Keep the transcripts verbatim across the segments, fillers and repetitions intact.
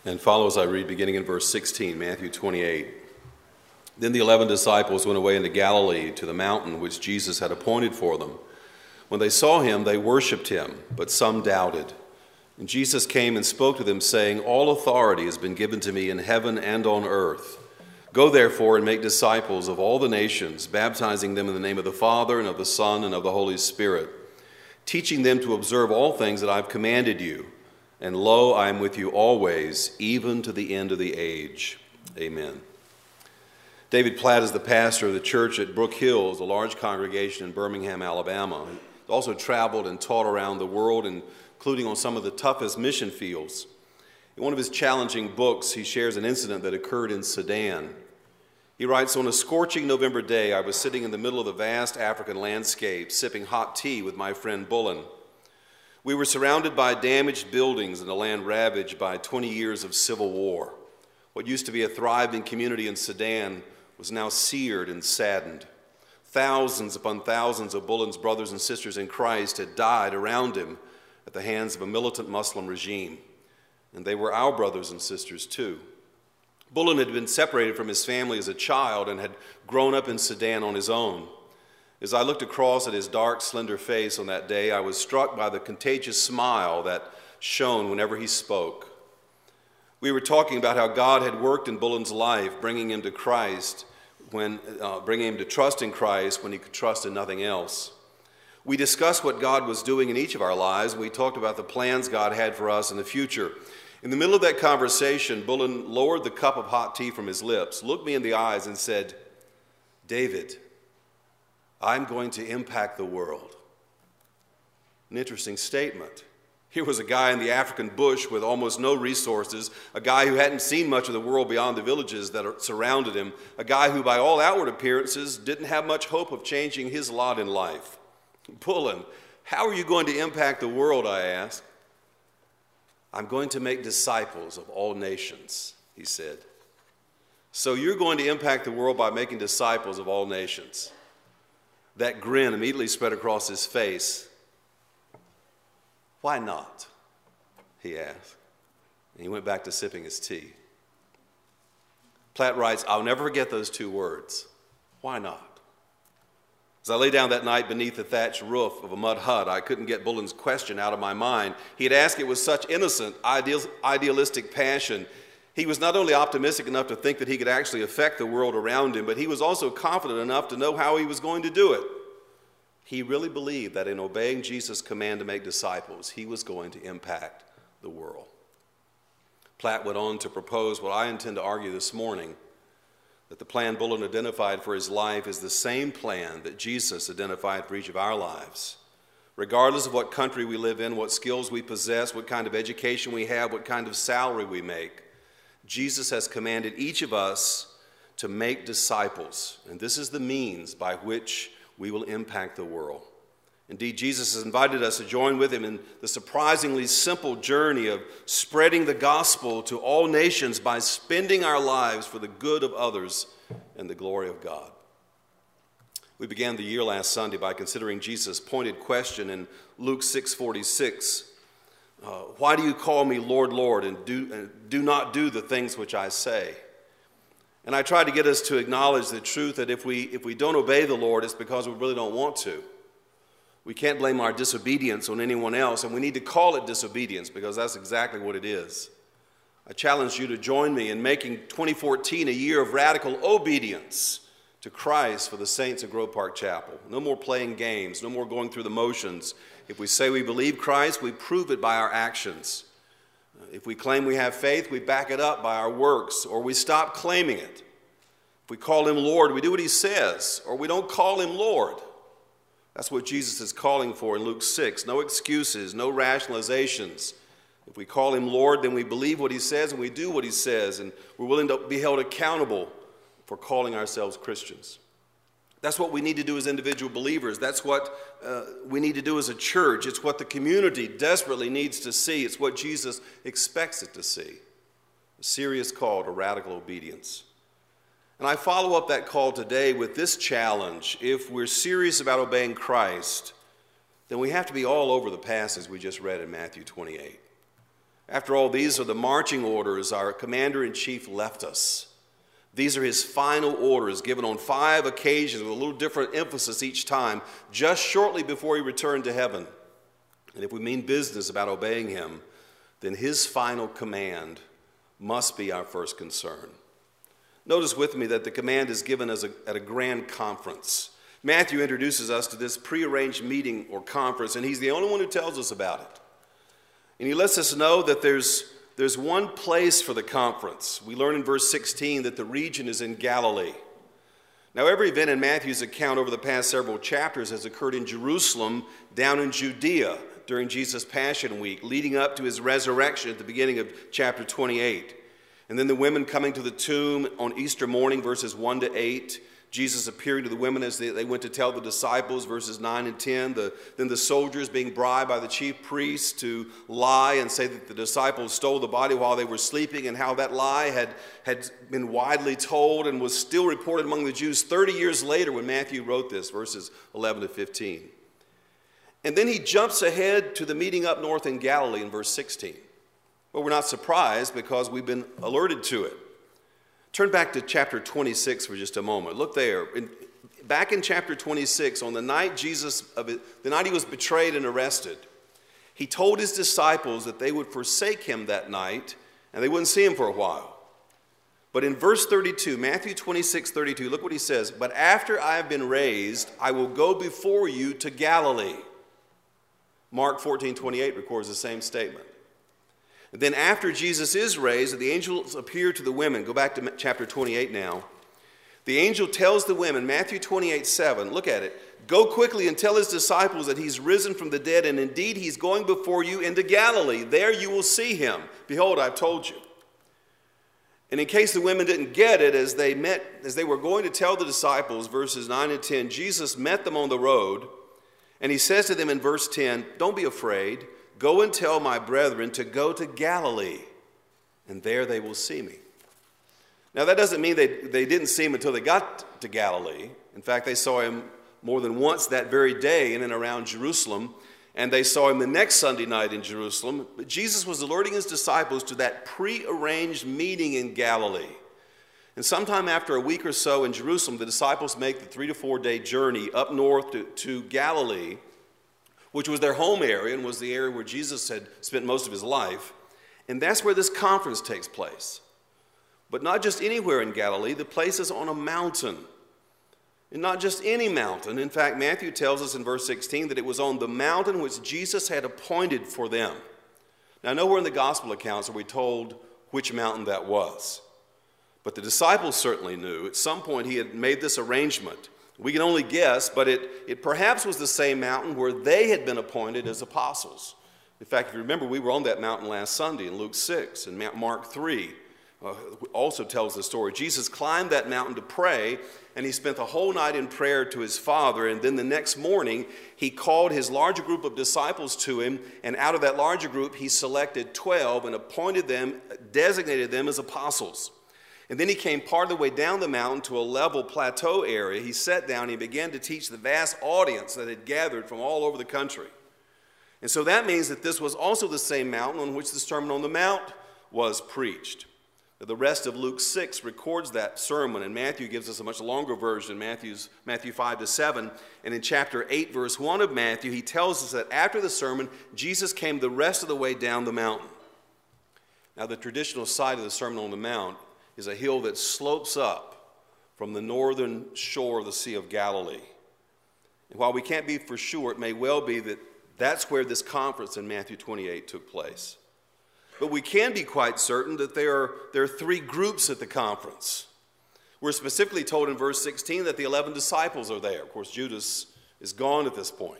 And follow as I read, beginning in verse sixteen, Matthew twenty-eight. Then the eleven disciples went away into Galilee to the mountain which Jesus had appointed for them. When they saw him, they worshipped him, but some doubted. And Jesus came and spoke to them, saying, All authority has been given to me in heaven and on earth. Go therefore and make disciples of all the nations, baptizing them in the name of the Father and of the Son and of the Holy Spirit, teaching them to observe all things that I have commanded you. And lo, I am with you always, even to the end of the age. Amen. David Platt is the pastor of the church at Brook Hills, a large congregation in Birmingham, Alabama. He also traveled and taught around the world, including on some of the toughest mission fields. In one of his challenging books, he shares an incident that occurred in Sudan. He writes, On a scorching November day, I was sitting in the middle of the vast African landscape, sipping hot tea with my friend Bullen. We were surrounded by damaged buildings in a land ravaged by twenty years of civil war. What used to be a thriving community in Sudan was now seared and saddened. Thousands upon thousands of Bullen's brothers and sisters in Christ had died around him at the hands of a militant Muslim regime. And they were our brothers and sisters too. Bullen had been separated from his family as a child and had grown up in Sudan on his own. As I looked across at his dark, slender face on that day, I was struck by the contagious smile that shone whenever he spoke. We were talking about how God had worked in Bullen's life, bringing him to Christ, when uh, bringing him to trust in Christ when he could trust in nothing else. We discussed what God was doing in each of our lives. We talked about the plans God had for us in the future. In the middle of that conversation, Bullen lowered the cup of hot tea from his lips, looked me in the eyes, and said, David, I'm going to impact the world. An interesting statement. Here was a guy in the African bush with almost no resources, a guy who hadn't seen much of the world beyond the villages that surrounded him, a guy who, by all outward appearances, didn't have much hope of changing his lot in life. Bullen, how are you going to impact the world, I asked. I'm going to make disciples of all nations, he said. So you're going to impact the world by making disciples of all nations. That grin immediately spread across his face. Why not? He asked. And he went back to sipping his tea. Platt writes, I'll never forget those two words. Why not? As I lay down that night beneath the thatched roof of a mud hut, I couldn't get Bullen's question out of my mind. He had asked it with such innocent, ideal, idealistic passion. He was not only optimistic enough to think that he could actually affect the world around him, but he was also confident enough to know how he was going to do it. He really believed that in obeying Jesus' command to make disciples, he was going to impact the world. Platt went on to propose what I intend to argue this morning, that the plan Bullen identified for his life is the same plan that Jesus identified for each of our lives. Regardless of what country we live in, what skills we possess, what kind of education we have, what kind of salary we make, Jesus has commanded each of us to make disciples. And this is the means by which we will impact the world. Indeed, Jesus has invited us to join with him in the surprisingly simple journey of spreading the gospel to all nations by spending our lives for the good of others and the glory of God. We began the year last Sunday by considering Jesus' pointed question in Luke six forty-six. Uh, Why do you call me Lord, Lord, and do, and do not do the things which I say? And I tried to get us to acknowledge the truth that if we, if we don't obey the Lord, it's because we really don't want to. We can't blame our disobedience on anyone else, and we need to call it disobedience because that's exactly what it is. I challenge you to join me in making twenty fourteen a year of radical obedience to Christ for the saints of Grove Park Chapel. No more playing games, no more going through the motions. If we say we believe Christ, we prove it by our actions. If we claim we have faith, we back it up by our works, or we stop claiming it. If we call him Lord, we do what he says, or we don't call him Lord. That's what Jesus is calling for in Luke six. No excuses, no rationalizations. If we call him Lord, then we believe what he says and we do what he says, and we're willing to be held accountable for calling ourselves Christians. That's what we need to do as individual believers. That's what uh, we need to do as a church. It's what the community desperately needs to see. It's what Jesus expects it to see. A serious call to radical obedience. And I follow up that call today with this challenge. If we're serious about obeying Christ, then we have to be all over the passage we just read in Matthew twenty-eight. After all, these are the marching orders our commander-in-chief left us. These are his final orders given on five occasions with a little different emphasis each time, just shortly before he returned to heaven. And if we mean business about obeying him, then his final command must be our first concern. Notice with me that the command is given as a, at a grand conference. Matthew introduces us to this prearranged meeting or conference, and he's the only one who tells us about it. And he lets us know that there's, there's one place for the conference. We learn in verse sixteen that the region is in Galilee. Now, every event in Matthew's account over the past several chapters has occurred in Jerusalem, down in Judea, during Jesus' Passion Week, leading up to his resurrection at the beginning of chapter twenty-eight. And then the women coming to the tomb on Easter morning, verses one to eight. Jesus appearing to the women as they, they went to tell the disciples, verses nine and ten. The, then the soldiers being bribed by the chief priests to lie and say that the disciples stole the body while they were sleeping, and how that lie had, had been widely told and was still reported among the Jews thirty years later when Matthew wrote this, verses eleven to fifteen. And then he jumps ahead to the meeting up north in Galilee in verse sixteen. Well, we're not surprised because we've been alerted to it. Turn back to chapter twenty-six for just a moment. Look there. In, back in chapter twenty-six, on the night Jesus, of it, the night he was betrayed and arrested, he told his disciples that they would forsake him that night and they wouldn't see him for a while. But in verse thirty-two, Matthew twenty-six, thirty-two, look what he says. But after I have been raised, I will go before you to Galilee. Mark fourteen, twenty-eight records the same statement. And then after Jesus is raised, the angels appear to the women. Go back to chapter twenty-eight now. The angel tells the women, Matthew twenty-eight, seven, look at it. Go quickly and tell his disciples that he's risen from the dead, and indeed he's going before you into Galilee. There you will see him. Behold, I've told you. And in case the women didn't get it, as they met, as they were going to tell the disciples, verses nine and ten, Jesus met them on the road, and he says to them in verse ten, don't be afraid. Go and tell my brethren to go to Galilee, and there they will see me. Now, that doesn't mean they, they didn't see him until they got to Galilee. In fact, they saw him more than once that very day in and around Jerusalem, and they saw him the next Sunday night in Jerusalem. But Jesus was alerting his disciples to that prearranged meeting in Galilee. And sometime after a week or so in Jerusalem, the disciples make the three to four day journey up north to, to Galilee, which was their home area and was the area where Jesus had spent most of his life. And that's where this conference takes place. But not just anywhere in Galilee, the place is on a mountain. And not just any mountain. In fact, Matthew tells us in verse sixteen that it was on the mountain which Jesus had appointed for them. Now, nowhere in the gospel accounts are we told which mountain that was. But the disciples certainly knew. At some point, he had made this arrangement. We can only guess, but it, it perhaps was the same mountain where they had been appointed as apostles. In fact, if you remember, we were on that mountain last Sunday in Luke six, and Mark three uh, also tells the story. Jesus climbed that mountain to pray, and he spent the whole night in prayer to his Father, and then the next morning, he called his larger group of disciples to him, and out of that larger group, he selected twelve and appointed them, designated them as apostles. And then he came part of the way down the mountain to a level plateau area. He sat down and he began to teach the vast audience that had gathered from all over the country. And so that means that this was also the same mountain on which the Sermon on the Mount was preached. The rest of Luke six records that sermon, and Matthew gives us a much longer version, Matthew's, Matthew five to seven. And in chapter eight, verse one of Matthew, he tells us that after the sermon, Jesus came the rest of the way down the mountain. Now, the traditional site of the Sermon on the Mount is a hill that slopes up from the northern shore of the Sea of Galilee. And while we can't be for sure, it may well be that that's where this conference in Matthew twenty-eight took place. But we can be quite certain that there are, there are three groups at the conference. We're specifically told in verse sixteen that the eleven disciples are there. Of course, Judas is gone at this point.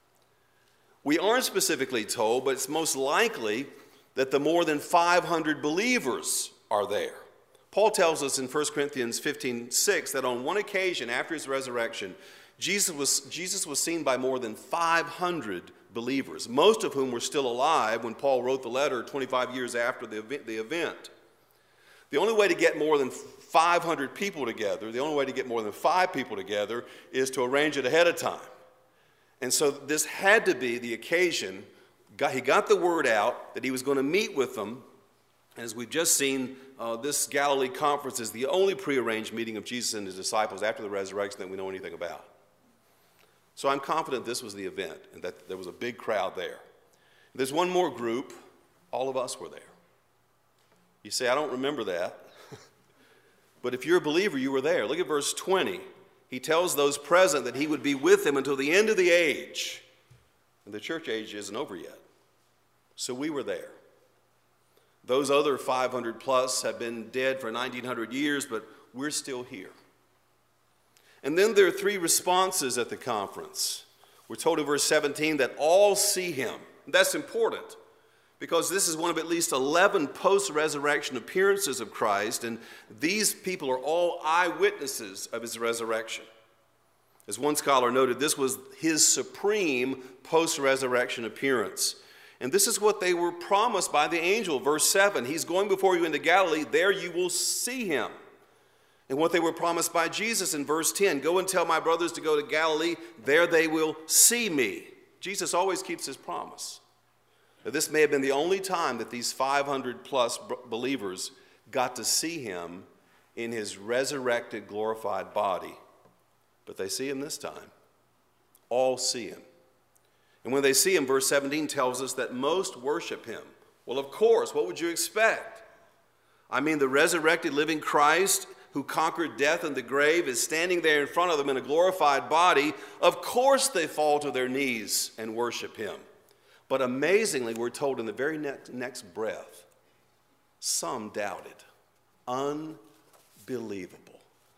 We aren't specifically told, but it's most likely that the more than five hundred believers are there. Paul tells us in First Corinthians fifteen six that on one occasion after his resurrection, Jesus was, Jesus was seen by more than five hundred believers, most of whom were still alive when Paul wrote the letter twenty-five years after the event, the event. The only way to get more than five hundred people together, the only way to get more than five people together is to arrange it ahead of time. And so this had to be the occasion got, he got the word out that he was going to meet with them. As we've just seen, uh, this Galilee conference is the only prearranged meeting of Jesus and his disciples after the resurrection that we know anything about. So I'm confident this was the event and that there was a big crowd there. There's one more group. All of us were there. You say, I don't remember that. But if you're a believer, you were there. Look at verse twenty. He tells those present that he would be with them until the end of the age. And the church age isn't over yet. So we were there. Those other five hundred plus have been dead for nineteen hundred years, but we're still here. And then there are three responses at the conference. We're told in verse seventeen that all see him. That's important because this is one of at least eleven post-resurrection appearances of Christ, and these people are all eyewitnesses of his resurrection. As one scholar noted, this was his supreme post-resurrection appearance. And this is what they were promised by the angel. Verse seven, he's going before you into Galilee, there you will see him. And what they were promised by Jesus in verse ten, go and tell my brothers to go to Galilee, there they will see me. Jesus always keeps his promise. Now, this may have been the only time that these five hundred plus believers got to see him in his resurrected, glorified body. But they see him this time. All see him. And when they see him, verse seventeen tells us that most worship him. Well, of course, what would you expect? I mean, the resurrected living Christ who conquered death and the grave is standing there in front of them in a glorified body. Of course they fall to their knees and worship him. But amazingly, we're told in the very next, next breath, some doubted. Unbelievable.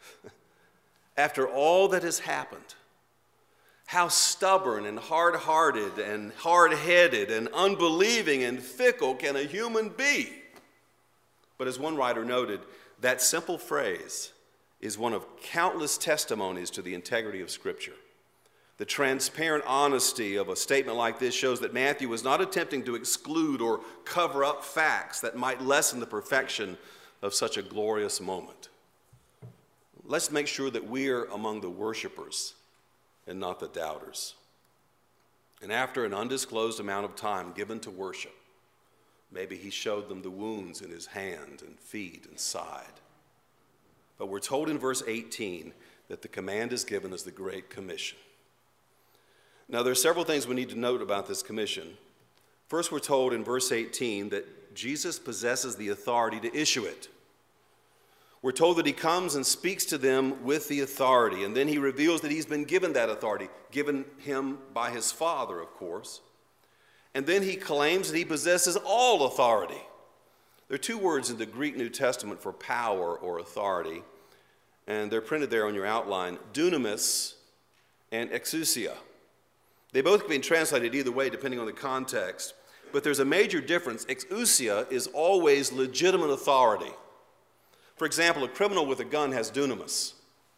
After all that has happened, how stubborn and hard-hearted and hard-headed and unbelieving and fickle can a human be? But as one writer noted, that simple phrase is one of countless testimonies to the integrity of Scripture. The transparent honesty of a statement like this shows that Matthew was not attempting to exclude or cover up facts that might lessen the perfection of such a glorious moment. Let's make sure that we're among the worshipers and not the doubters. And after an undisclosed amount of time given to worship, maybe he showed them the wounds in his hand and feet and side. But we're told in verse eighteen that the command is given as the Great Commission. Now, there are several things we need to note about this commission. First, we're told in verse eighteen that Jesus possesses the authority to issue it. We're told that he comes and speaks to them with the authority, and then he reveals that he's been given that authority, given him by his Father, of course. And then he claims that he possesses all authority. There are two words in the Greek New Testament for power or authority, and they're printed there on your outline, dunamis and exousia. They both can be translated either way depending on the context, but there's a major difference. Exousia is always legitimate authority. For example, a criminal with a gun has dunamis.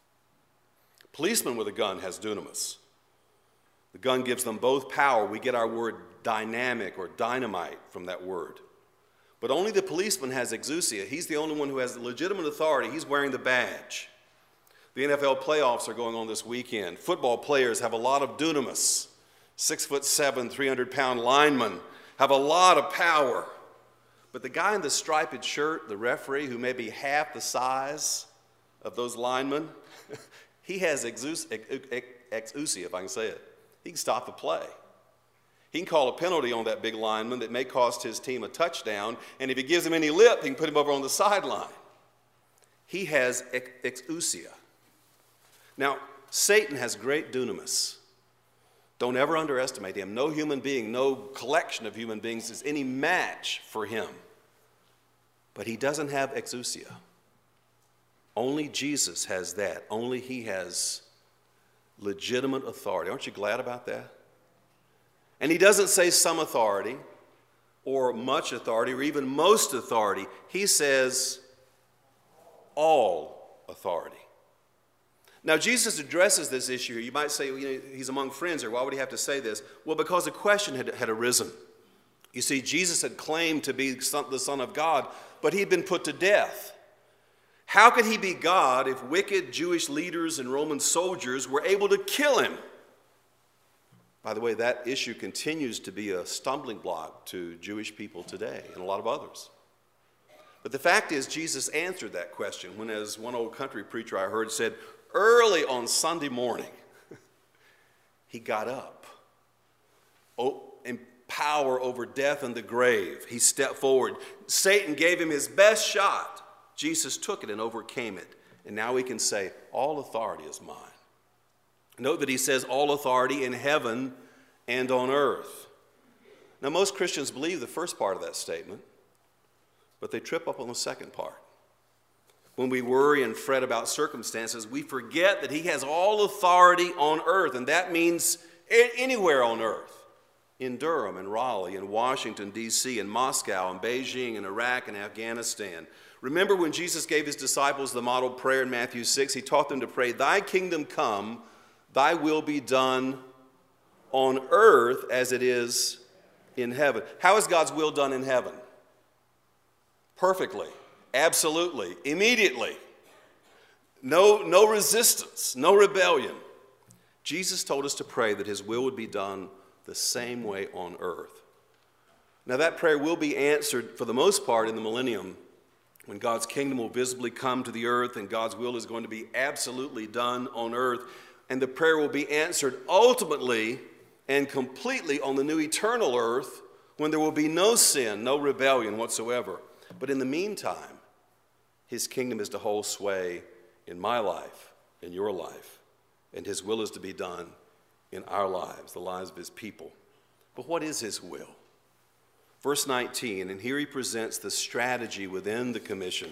A policeman with a gun has dunamis. The gun gives them both power. We get our word dynamic or dynamite from that word. But only the policeman has exousia. He's the only one who has legitimate authority. He's wearing the badge. The N F L playoffs are going on this weekend. Football players have a lot of dunamis. Six foot seven, three hundred pound linemen have a lot of power. But the guy in the striped shirt, the referee, who may be half the size of those linemen, he has exousia, if I can say it. He can stop the play. He can call a penalty on that big lineman that may cost his team a touchdown, and if he gives him any lip, he can put him over on the sideline. He has exousia. Now, Satan has great dunamis. Don't ever underestimate him. No human being, no collection of human beings is any match for him. But he doesn't have exousia. Only Jesus has that. Only he has legitimate authority. Aren't you glad about that? And he doesn't say some authority or much authority or even most authority. He says all authority. Now, Jesus addresses this issue here. You might say, well, you know, he's among friends here. Why would he have to say this? Well, because a question had, had arisen. You see, Jesus had claimed to be son, the Son of God, but he had been put to death. How could he be God if wicked Jewish leaders and Roman soldiers were able to kill him? By the way, that issue continues to be a stumbling block to Jewish people today and a lot of others. But the fact is, Jesus answered that question when, as one old country preacher I heard said, early on Sunday morning, he got up. Oh, in power over death and the grave, he stepped forward. Satan gave him his best shot. Jesus took it and overcame it. And now we can say, all authority is mine. Note that he says all authority in heaven and on earth. Now, most Christians believe the first part of that statement, but they trip up on the second part. When we worry and fret about circumstances, we forget that he has all authority on earth, and that means anywhere on earth. In Durham and Raleigh and Washington, D C and Moscow and Beijing and Iraq and Afghanistan. Remember when Jesus gave his disciples the model prayer in Matthew six, he taught them to pray, thy kingdom come, thy will be done on earth as it is in heaven. How is God's will done in heaven? Perfectly, absolutely, immediately. No, no resistance, no rebellion. Jesus told us to pray that his will would be done the same way on earth. Now that prayer will be answered for the most part in the millennium, when God's kingdom will visibly come to the earth and God's will is going to be absolutely done on earth. And the prayer will be answered ultimately and completely on the new eternal earth when there will be no sin, no rebellion whatsoever. But in the meantime, his kingdom is to hold sway in my life, in your life, and his will is to be done in our lives, the lives of his people. But what is his will? Verse nineteen, and here he presents the strategy within the commission.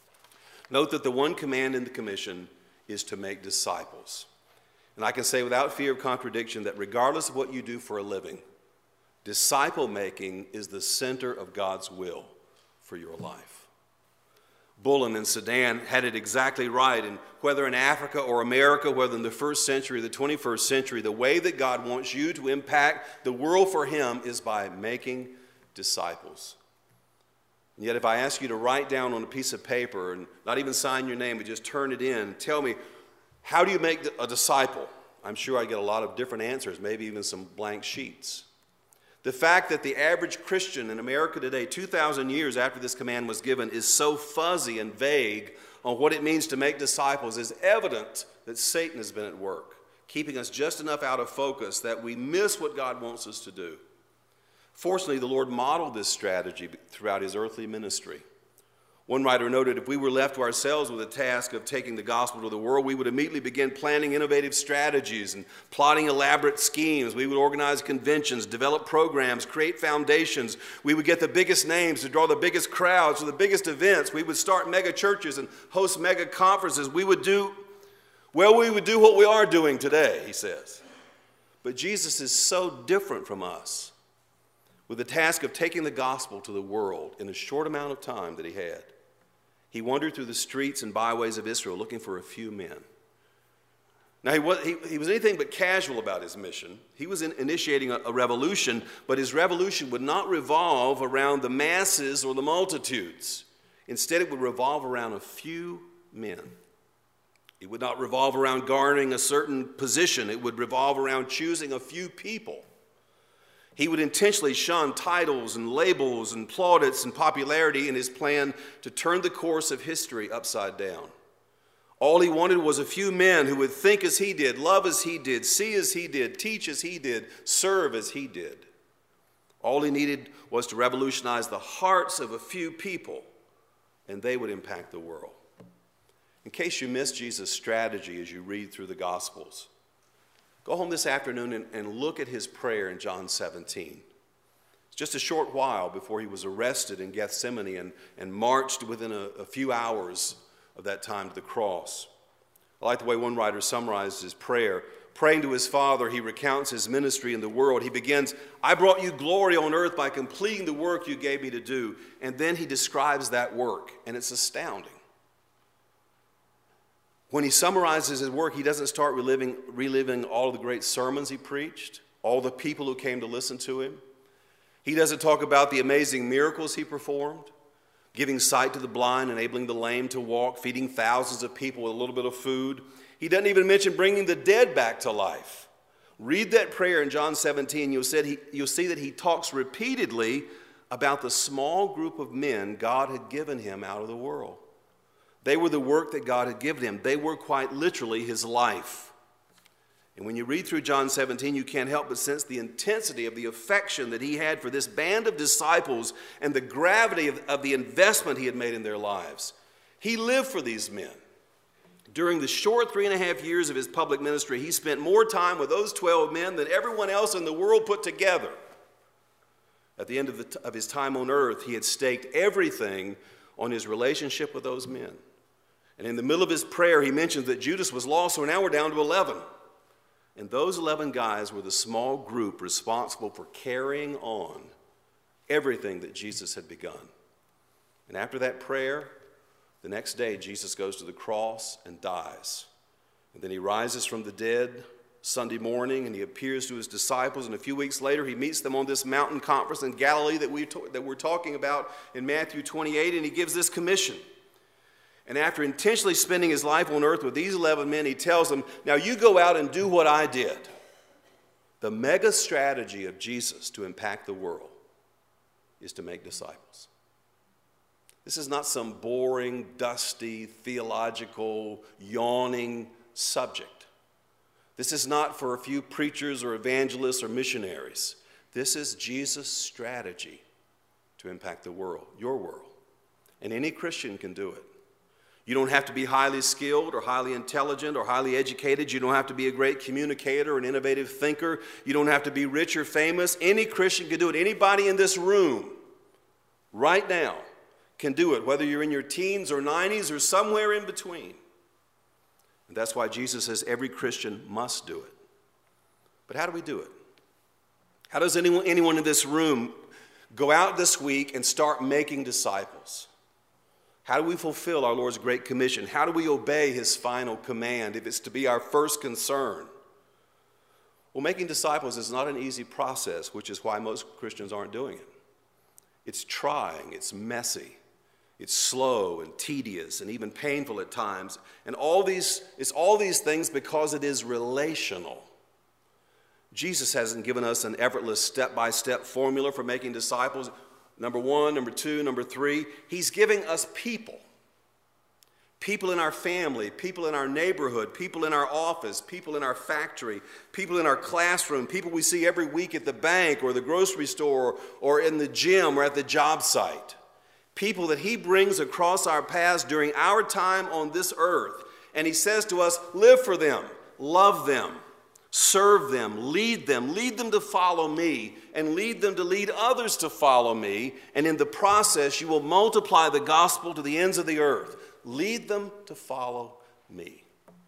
Note that the one command in the commission is to make disciples. And I can say without fear of contradiction that regardless of what you do for a living, disciple making is the center of God's will for your life. Bullen and Sedan had it exactly right. And whether in Africa or America, whether in the first century or the twenty-first century, the way that God wants you to impact the world for him is by making disciples. And yet if I ask you to write down on a piece of paper and not even sign your name, but just turn it in, tell me, how do you make a disciple? I'm sure I'd get a lot of different answers, maybe even some blank sheets. The fact that the average Christian in America today, two thousand years after this command was given, is so fuzzy and vague on what it means to make disciples is evident that Satan has been at work, keeping us just enough out of focus that we miss what God wants us to do. Fortunately, the Lord modeled this strategy throughout his earthly ministry. One writer noted, if we were left to ourselves with the task of taking the gospel to the world, we would immediately begin planning innovative strategies and plotting elaborate schemes. We would organize conventions, develop programs, create foundations. We would get the biggest names to draw the biggest crowds to the biggest events. We would start mega churches and host mega conferences. We would do, well, we would do what we are doing today, he says. But Jesus is so different from us with the task of taking the gospel to the world in a short amount of time that he had. He wandered through the streets and byways of Israel looking for a few men. Now, he was, he, he was anything but casual about his mission. He was in, initiating a, a revolution, but his revolution would not revolve around the masses or the multitudes. Instead, it would revolve around a few men. It would not revolve around garnering a certain position. It would revolve around choosing a few people. He would intentionally shun titles and labels and plaudits and popularity in his plan to turn the course of history upside down. All he wanted was a few men who would think as he did, love as he did, see as he did, teach as he did, serve as he did. All he needed was to revolutionize the hearts of a few people, and they would impact the world. In case you missed Jesus' strategy as you read through the Gospels, go home this afternoon and, and look at his prayer in John seventeen. It's just a short while before he was arrested in Gethsemane and, and marched within a, a few hours of that time to the cross. I like the way one writer summarized his prayer. Praying to his Father, he recounts his ministry in the world. He begins, I brought you glory on earth by completing the work you gave me to do. And then he describes that work, and it's astounding. When he summarizes his work, he doesn't start reliving, reliving all of the great sermons he preached, all the people who came to listen to him. He doesn't talk about the amazing miracles he performed, giving sight to the blind, enabling the lame to walk, feeding thousands of people with a little bit of food. He doesn't even mention bringing the dead back to life, Read that prayer in John seventeen. You'll see, he, you'll see that he talks repeatedly about the small group of men God had given him out of the world. They were the work that God had given him. They were quite literally his life. And when you read through John seventeen, you can't help but sense the intensity of the affection that he had for this band of disciples and the gravity of, of the investment he had made in their lives. He lived for these men. During the short three and a half years of his public ministry, he spent more time with those twelve men than everyone else in the world put together. At the end of, the t- of his time on earth, he had staked everything on his relationship with those men. And in the middle of his prayer, he mentions that Judas was lost, so now we're down to eleven. And those eleven guys were the small group responsible for carrying on everything that Jesus had begun. And after that prayer, the next day, Jesus goes to the cross and dies. And then he rises from the dead Sunday morning, and he appears to his disciples. And a few weeks later, he meets them on this mountain conference in Galilee that, we to- that we're talking about in Matthew twenty-eight, and he gives this commission. And after intentionally spending his life on earth with these eleven men, he tells them, now you go out and do what I did. The mega strategy of Jesus to impact the world is to make disciples. This is not some boring, dusty, theological, yawning subject. This is not for a few preachers or evangelists or missionaries. This is Jesus' strategy to impact the world, your world. And any Christian can do it. You don't have to be highly skilled or highly intelligent or highly educated. You don't have to be a great communicator or an innovative thinker. You don't have to be rich or famous. Any Christian can do it. Anybody in this room right now can do it, whether you're in your teens or nineties or somewhere in between. And that's why Jesus says every Christian must do it. But how do we do it? How does anyone, anyone in this room go out this week and start making disciples? How do we fulfill our Lord's great commission? How do we obey his final command if it's to be our first concern? Well, making disciples is not an easy process, which is why most Christians aren't doing it. It's trying, it's messy, it's slow and tedious and even painful at times. And all these, it's all these things because it is relational. Jesus hasn't given us an effortless step-by-step formula for making disciples. Number one, number two, number three, he's giving us people. People in our family, people in our neighborhood, people in our office, people in our factory, people in our classroom, people we see every week at the bank or the grocery store or in the gym or at the job site. People that he brings across our paths during our time on this earth. And he says to us, live for them, love them, serve them, lead them, lead them to follow me, and lead them to lead others to follow me. And in the process, you will multiply the gospel to the ends of the earth. Lead them to follow me.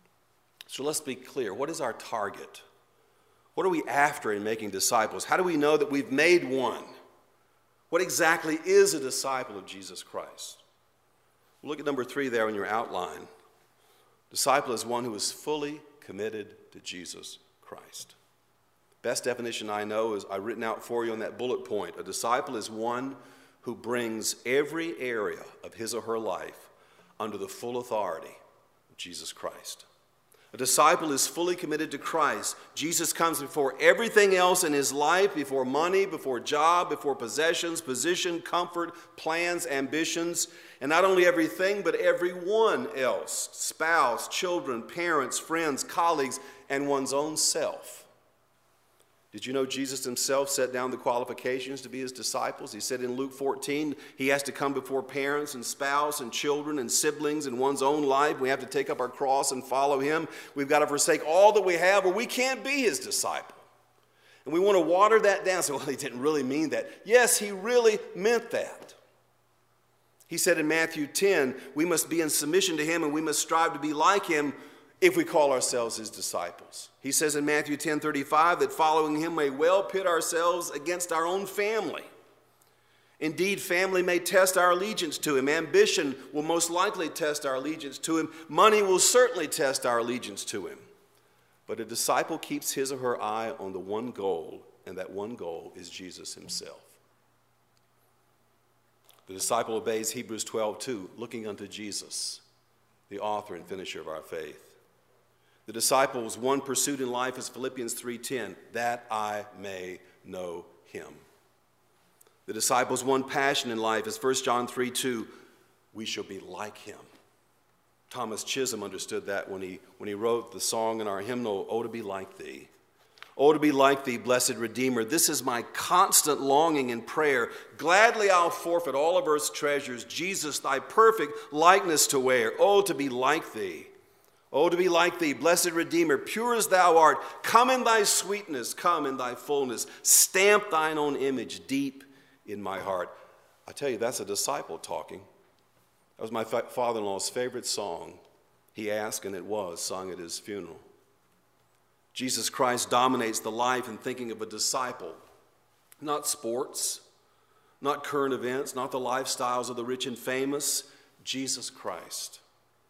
So let's be clear. What is our target? What are we after in making disciples? How do we know that we've made one? What exactly is a disciple of Jesus Christ? Look at number three there in your outline. Disciple is one who is fully committed to Jesus Christ. Best definition I know is I've written out for you on that bullet point. A disciple is one who brings every area of his or her life under the full authority of Jesus Christ. A disciple is fully committed to Christ. Jesus comes before everything else in his life, before money, before job, before possessions, position, comfort, plans, ambitions, and not only everything, but everyone else, spouse, children, parents, friends, colleagues, and one's own self. Did you know Jesus himself set down the qualifications to be his disciples? He said in Luke fourteen, he has to come before parents and spouse and children and siblings in one's own life. We have to take up our cross and follow him. We've got to forsake all that we have or we can't be his disciple. And we want to water that down. So, well, he didn't really mean that. Yes, he really meant that. He said in Matthew ten, we must be in submission to him and we must strive to be like him if we call ourselves his disciples. He says in Matthew ten thirty-five that following him may well pit ourselves against our own family. Indeed, family may test our allegiance to him. Ambition will most likely test our allegiance to him. Money will certainly test our allegiance to him. But a disciple keeps his or her eye on the one goal, and that one goal is Jesus himself. The disciple obeys Hebrews twelve two, looking unto Jesus, the author and finisher of our faith. The disciple's one pursuit in life is Philippians three ten, that I may know him. The disciple's one passion in life is First John three two, we shall be like him. Thomas Chisholm understood that when he, when he wrote the song in our hymnal, Oh, to be like thee. Oh, to be like thee, blessed Redeemer. This is my constant longing and prayer. Gladly I'll forfeit all of earth's treasures, Jesus, thy perfect likeness to wear. Oh, to be like thee. Oh, to be like thee, blessed Redeemer, pure as thou art. Come in thy sweetness, come in thy fullness. Stamp thine own image deep in my heart. I tell you, that's a disciple talking. That was my father-in-law's favorite song. He asked, and it was, sung at his funeral. Jesus Christ dominates the life and thinking of a disciple. Not sports, not current events, not the lifestyles of the rich and famous. Jesus Christ.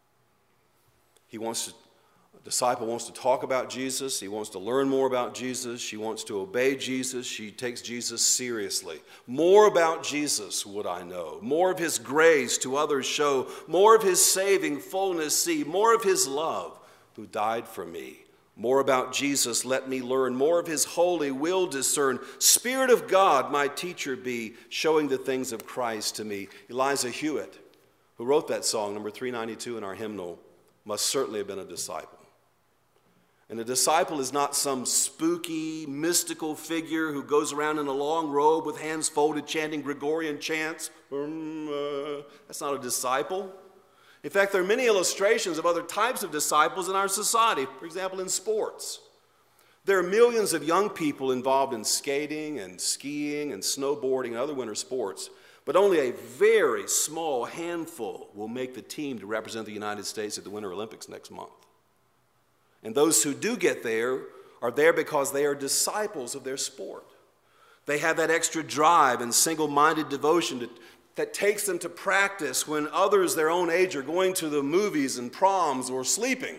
He wants to, a disciple wants to talk about Jesus. He wants to learn more about Jesus. She wants to obey Jesus. She takes Jesus seriously. More about Jesus would I know. More of his grace to others show. More of his saving fullness see. More of his love who died for me. More about Jesus let me learn. More of his holy will discern. Spirit of God my teacher be, showing the things of Christ to me. Eliza Hewitt, who wrote that song, number three ninety-two in our hymnal, must certainly have been a disciple. And a disciple is not some spooky, mystical figure who goes around in a long robe with hands folded chanting Gregorian chants. Um, uh, that's not a disciple. In fact, there are many illustrations of other types of disciples in our society. For example, in sports. There are millions of young people involved in skating and skiing and snowboarding and other winter sports, but only a very small handful will make the team to represent the United States at the Winter Olympics next month. And those who do get there are there because they are disciples of their sport. They have that extra drive and single-minded devotion to that takes them to practice when others their own age are going to the movies and proms or sleeping.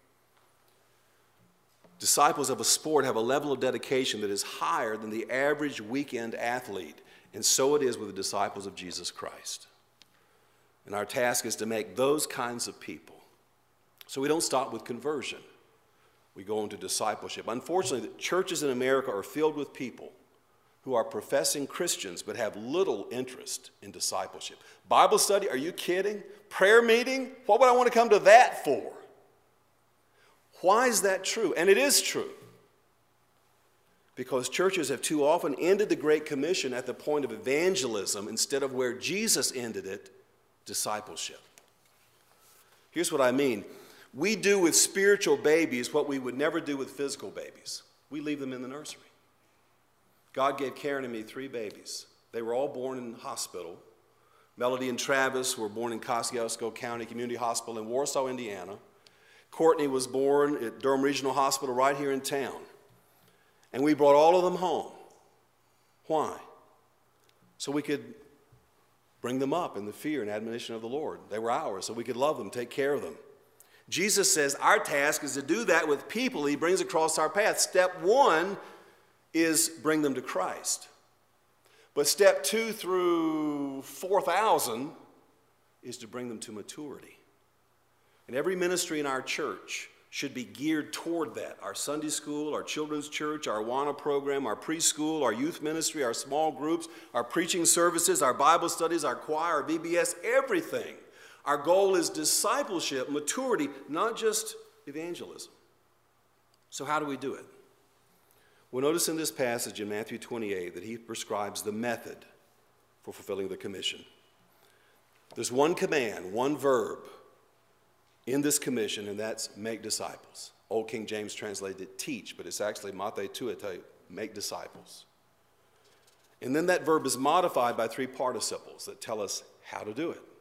Disciples of a sport have a level of dedication that is higher than the average weekend athlete, and so it is with the disciples of Jesus Christ. And our task is to make those kinds of people. So we don't stop with conversion. We go into discipleship. Unfortunately, the churches in America are filled with people who are professing Christians but have little interest in discipleship. Bible study, are you kidding? Prayer meeting, what would I want to come to that for? Why is that true? And it is true. Because churches have too often ended the Great Commission at the point of evangelism instead of where Jesus ended it, discipleship. Here's what I mean. We do with spiritual babies what we would never do with physical babies. We leave them in the nursery. God gave Karen and me three babies. They were all born in the hospital. Melody and Travis were born in Kosciuszko County Community Hospital in Warsaw, Indiana. Courtney was born at Durham Regional Hospital right here in town. And we brought all of them home. Why? So we could bring them up in the fear and admonition of the Lord. They were ours, so we could love them, take care of them. Jesus says our task is to do that with people he brings across our path. Step one is bring them to Christ. But step two through four thousand is to bring them to maturity. And every ministry in our church should be geared toward that. Our Sunday school, our children's church, our Awana program, our preschool, our youth ministry, our small groups, our preaching services, our Bible studies, our choir, our V B S, everything. Our goal is discipleship, maturity, not just evangelism. So how do we do it? Well, notice in this passage in Matthew twenty-eight that he prescribes the method for fulfilling the commission. There's one command, one verb in this commission, and that's make disciples. Old King James translated it teach, but it's actually mate tuete, make disciples. And then that verb is modified by three participles that tell us how to do it.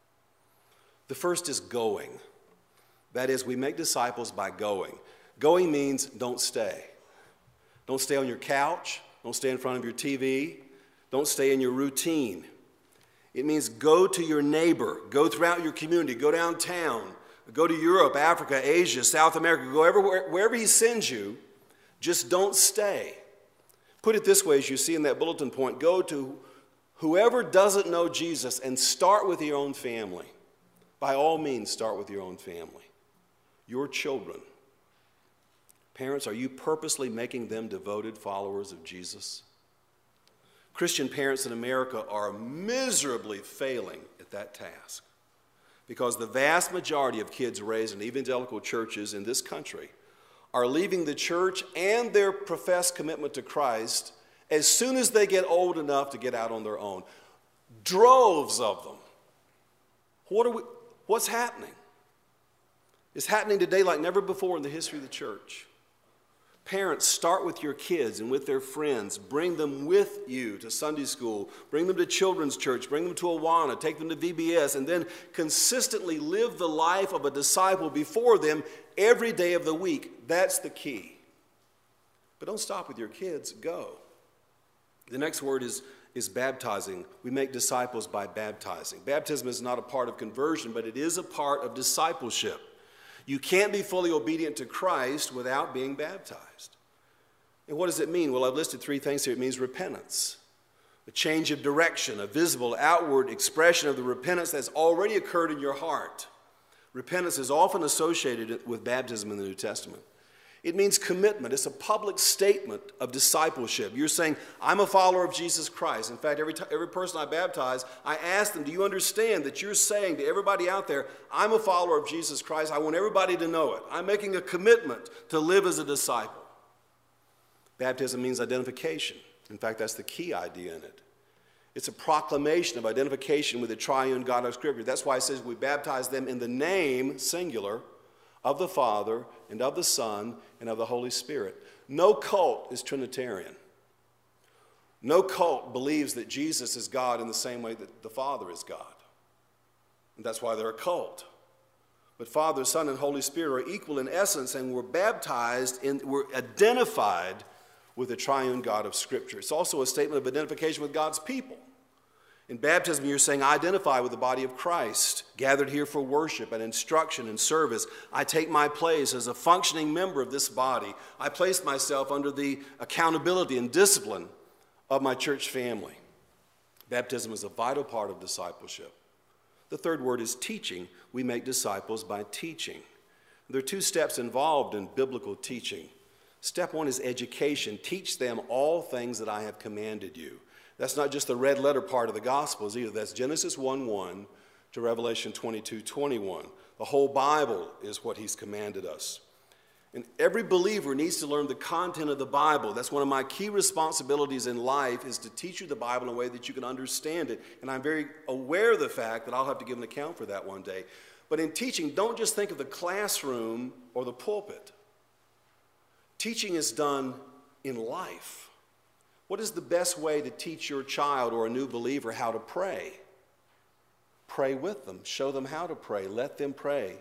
The first is going. That is, we make disciples by going. Going means don't stay. Don't stay on your couch. Don't stay in front of your T V. Don't stay in your routine. It means go to your neighbor. Go throughout your community. Go downtown. Go to Europe, Africa, Asia, South America. Go everywhere, wherever he sends you. Just don't stay. Put it this way, as you see in that bulletin point. Go to whoever doesn't know Jesus and start with your own family. By all means, start with your own family. Your children, Parents, are you purposely making them devoted followers of Jesus? Christian parents in America are miserably failing at that task because the vast majority of kids raised in evangelical churches in this country are leaving the church and their professed commitment to Christ as soon as they get old enough to get out on their own. Droves of them. What are we, what's happening? It's happening today like never before in the history of the church. Parents, start with your kids and with their friends. Bring them with you to Sunday school. Bring them to children's church. Bring them to Awana. Take them to V B S. And then consistently live the life of a disciple before them every day of the week. That's the key. But don't stop with your kids. Go. The next word is, is baptizing. We make disciples by baptizing. Baptism is not a part of conversion, but it is a part of discipleship. You can't be fully obedient to Christ without being baptized. And what does it mean? Well, I've listed three things here. It means repentance, a change of direction, a visible outward expression of the repentance that's already occurred in your heart. Repentance is often associated with baptism in the New Testament. It means commitment. It's a public statement of discipleship. You're saying, I'm a follower of Jesus Christ. In fact, every, t- every person I baptize, I ask them, do you understand that you're saying to everybody out there, I'm a follower of Jesus Christ. I want everybody to know it. I'm making a commitment to live as a disciple. Baptism means identification. In fact, that's the key idea in it. It's a proclamation of identification with the triune God of Scripture. That's why it says we baptize them in the name, singular, of the Father and of the Son and of the Holy Spirit. No cult is Trinitarian. No cult believes that Jesus is God in the same way that the Father is God. And that's why they're a cult. But Father, Son, and Holy Spirit are equal in essence, and we're baptized, in, we're identified with the triune God of Scripture. It's also a statement of identification with God's people. In baptism, you're saying, I identify with the body of Christ, gathered here for worship and instruction and service. I take my place as a functioning member of this body. I place myself under the accountability and discipline of my church family. Baptism is a vital part of discipleship. The third word is teaching. We make disciples by teaching. There are two steps involved in biblical teaching. Step one is education. Teach them all things that I have commanded you. That's not just the red letter part of the Gospels either. That's Genesis one one to Revelation twenty-two twenty-one. The whole Bible is what he's commanded us. And every believer needs to learn the content of the Bible. That's one of my key responsibilities in life, is to teach you the Bible in a way that you can understand it. And I'm very aware of the fact that I'll have to give an account for that one day. But in teaching, don't just think of the classroom or the pulpit. Teaching is done in life. What is the best way to teach your child or a new believer how to pray? Pray with them. Show them how to pray. Let them pray.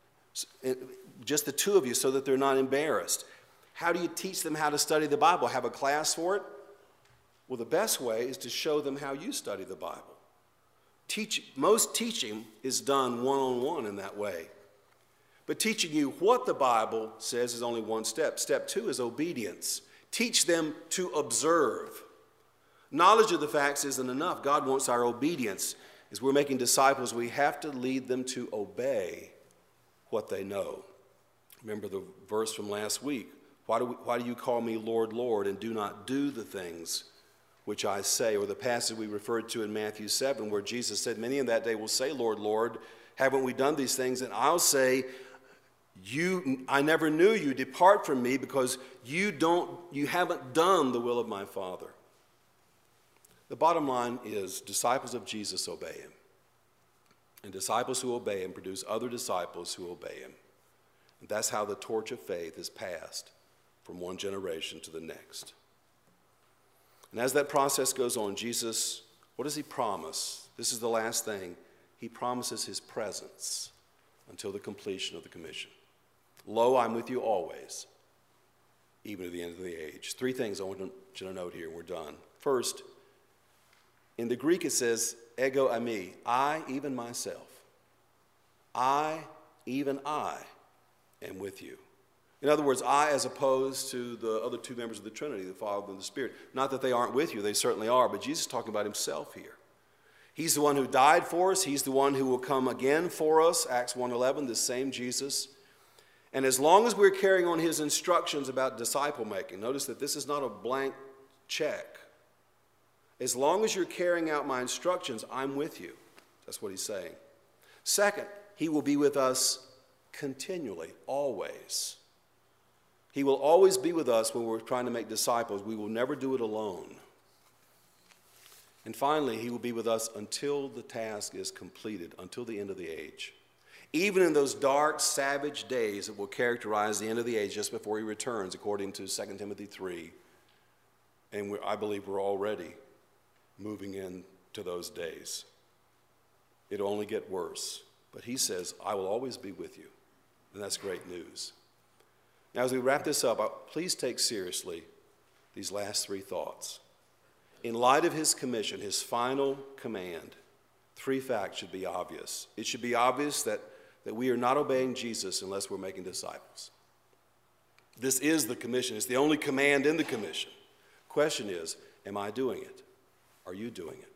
Just the two of you so that they're not embarrassed. How do you teach them how to study the Bible? Have a class for it? Well, the best way is to show them how you study the Bible. Teach, most teaching is done one-on-one in that way. But teaching you what the Bible says is only one step. Step two is obedience. Teach them to observe. Knowledge of the facts isn't enough. God wants our obedience. As we're making disciples, we have to lead them to obey what they know. Remember the verse from last week. Why do, we, why do you call me Lord, Lord, and do not do the things which I say? Or the passage we referred to in Matthew seven, where Jesus said, many in that day will say, Lord, Lord, haven't we done these things? And I'll say, You, I never knew you. Depart from me, because you don't, you haven't done the will of my Father. The bottom line is disciples of Jesus obey him. And disciples who obey him produce other disciples who obey him. And that's how the torch of faith is passed from one generation to the next. And as that process goes on, Jesus, what does he promise? This is the last thing. He promises his presence until the completion of the commission. Lo, I'm with you always, even to the end of the age. Three things I want you to note here, and we're done. First, in the Greek it says, ego eimi, I, even myself. I, even I, am with you. In other words, I as opposed to the other two members of the Trinity, the Father and the Spirit. Not that they aren't with you, they certainly are, but Jesus is talking about himself here. He's the one who died for us. He's the one who will come again for us, Acts one eleven, the same Jesus. And as long as we're carrying on his instructions about disciple making, notice that this is not a blank check. As long as you're carrying out my instructions, I'm with you. That's what he's saying. Second, he will be with us continually, always. He will always be with us when we're trying to make disciples. We will never do it alone. And finally, he will be with us until the task is completed, until the end of the age. Even in those dark, savage days that will characterize the end of the age just before he returns, according to Second Timothy three. And I believe we're already moving into those days. It'll only get worse. But he says, I will always be with you. And that's great news. Now, as we wrap this up, please take seriously these last three thoughts. In light of his commission, his final command, three facts should be obvious. It should be obvious that, that we are not obeying Jesus unless we're making disciples. This is the commission. It's the only command in the commission. Question is, am I doing it? Are you doing it?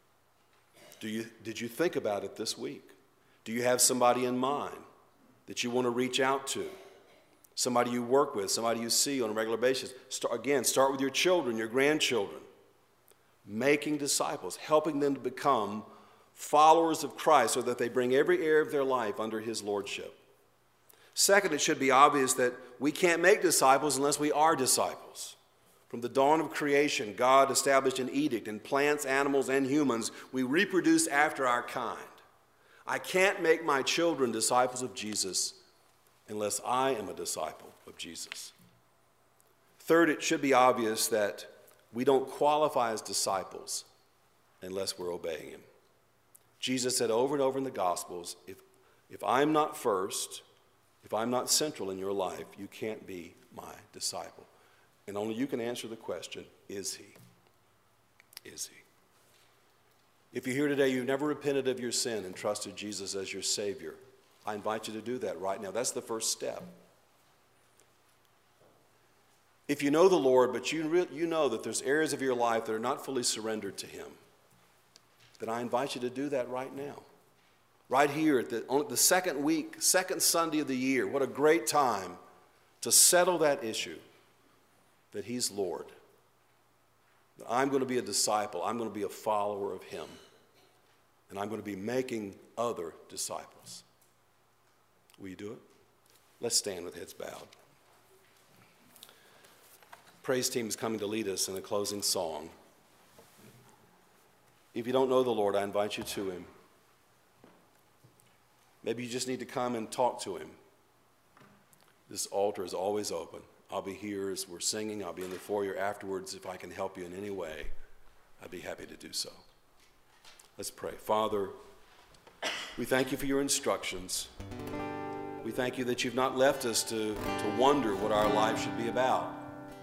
Do you, did you think about it this week? Do you have somebody in mind that you want to reach out to? Somebody you work with, somebody you see on a regular basis. Start, again, start with your children, your grandchildren. Making disciples, helping them to become followers of Christ so that they bring every area of their life under his lordship. Second, it should be obvious that we can't make disciples unless we are disciples. From the dawn of creation, God established an edict in plants, animals, and humans. We reproduce after our kind. I can't make my children disciples of Jesus unless I am a disciple of Jesus. Third, it should be obvious that we don't qualify as disciples unless we're obeying him. Jesus said over and over in the Gospels, if, if I'm not first, if I'm not central in your life, you can't be my disciple. And only you can answer the question, is he? Is he? If you're here today, you've never repented of your sin and trusted Jesus as your Savior, I invite you to do that right now. That's the first step. If you know the Lord, but you, re- you know that there's areas of your life that are not fully surrendered to him, then I invite you to do that right now. Right here at the, on the second week, second Sunday of the year. What a great time to settle that issue, that he's Lord. That I'm going to be a disciple. I'm going to be a follower of him. And I'm going to be making other disciples. Will you do it? Let's stand with heads bowed. Praise team is coming to lead us in a closing song. If you don't know the Lord, I invite you to him. Maybe you just need to come and talk to him. This altar is always open. I'll be here as we're singing. I'll be in the foyer afterwards. If I can help you in any way, I'd be happy to do so. Let's pray. Father, we thank you for your instructions. We thank you that you've not left us to, to wonder what our life should be about.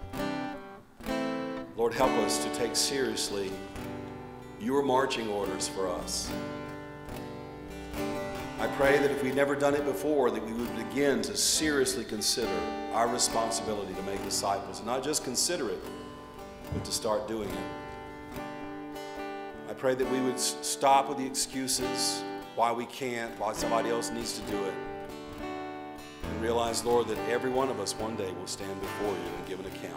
Lord, help us to take seriously your marching orders for us. I pray that if we've never done it before, that we would begin to seriously consider our responsibility to make disciples, and not just consider it, but to start doing it. I pray that we would stop with the excuses, why we can't, why somebody else needs to do it, and realize, Lord, that every one of us one day will stand before you and give an account.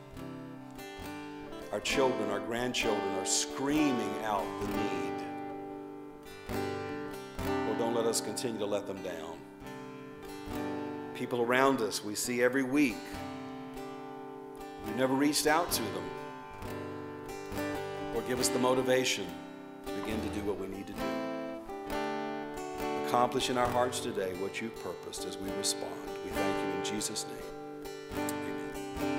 Our children, our grandchildren are screaming out the need. Lord, don't let us continue to let them down. People around us we see every week. We've never reached out to them. Lord, give us the motivation to begin to do what we need to do. Accomplish in our hearts today what you've purposed as we respond. We thank you in Jesus' name.